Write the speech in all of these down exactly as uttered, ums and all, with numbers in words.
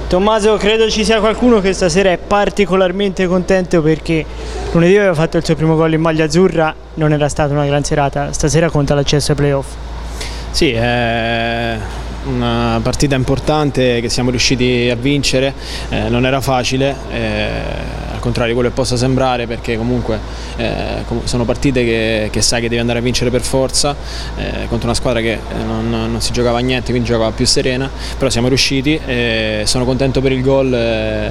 Tommaso, credo ci sia qualcuno che stasera è particolarmente contento perché lunedì aveva fatto il suo primo gol in maglia azzurra, non era stata una gran serata, stasera conta l'accesso ai playoff. Sì, è una partita importante che siamo riusciti a vincere, eh, non era facile, eh, al contrario di quello che possa sembrare, perché comunque eh, sono partite che, che sai che devi andare a vincere per forza, eh, contro una squadra che non, non si giocava a niente, quindi giocava più serena, però siamo riusciti e sono contento per il gol. Eh,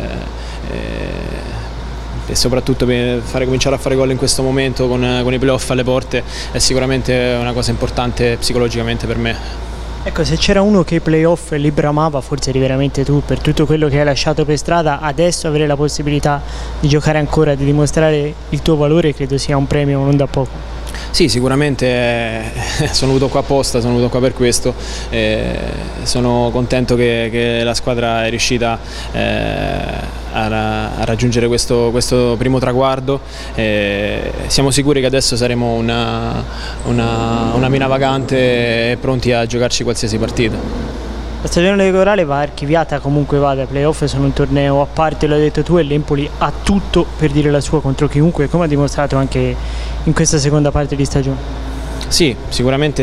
eh, e soprattutto per fare, cominciare a fare gol in questo momento con, con i playoff alle porte è sicuramente una cosa importante psicologicamente per me. Ecco, se c'era uno che i playoff li bramava, forse eri veramente tu, per tutto quello che hai lasciato per strada. Adesso avere la possibilità di giocare ancora, di dimostrare il tuo valore, credo sia un premio non da poco. Sì, sicuramente eh, sono venuto qua apposta, sono venuto qua per questo, eh, sono contento che, che la squadra è riuscita eh, a, a raggiungere questo, questo primo traguardo, eh, siamo sicuri che adesso saremo una, una, una mina vagante e pronti a giocarci qualsiasi partita. La stagione elettorale va archiviata, comunque vada, i playoff sono un torneo a parte, l'hai detto tu, e l'Empoli ha tutto per dire la sua contro chiunque, come ha dimostrato anche in questa seconda parte di stagione. Sì, sicuramente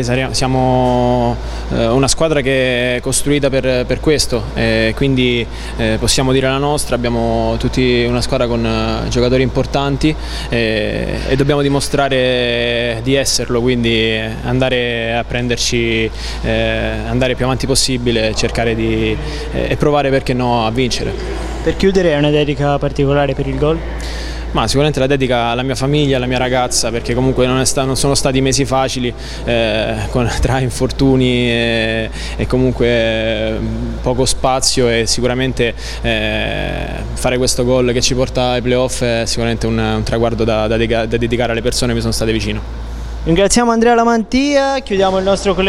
siamo una squadra che è costruita per, per questo, eh, quindi eh, possiamo dire la nostra, abbiamo tutti una squadra con uh, giocatori importanti eh, e dobbiamo dimostrare di esserlo, quindi andare a prenderci, eh, andare più avanti possibile, cercare di eh, e provare, perché no, a vincere. Per chiudere, è una dedica particolare per il gol? Ma sicuramente la dedica alla mia famiglia, alla mia ragazza, perché comunque non, è sta, non sono stati mesi facili, eh, con, tra infortuni e, e comunque eh, poco spazio, e sicuramente eh, fare questo gol che ci porta ai playoff è sicuramente un, un traguardo da, da, da dedicare alle persone che mi sono state vicino. Ringraziamo Andrea Lamantia, chiudiamo il nostro collegamento.